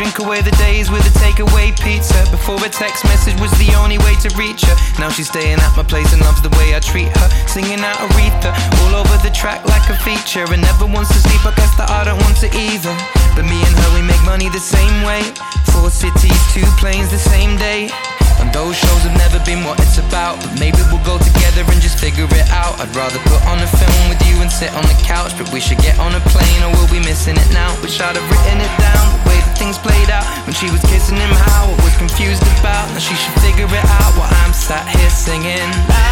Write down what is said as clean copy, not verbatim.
Drink away the days with a takeaway pizza. Before a text message was the only way to reach her. Now she's staying at my place and loves the way I treat her. Singing out Aretha all over the track like a feature. And never wants to sleep, I guess that I don't want to either. But me and her, we make money the same way. 4 cities, 2 planes the same day. And those shows have never been what it's about. But maybe we'll go together and just figure it out. I'd rather put on a film with you and sit on the couch. But we should get on a plane or we'll be missing it now. Wish I'd have written it down, the way that things played out. When she was kissing him, how I was confused about. Now she should figure it out while I'm sat here singing.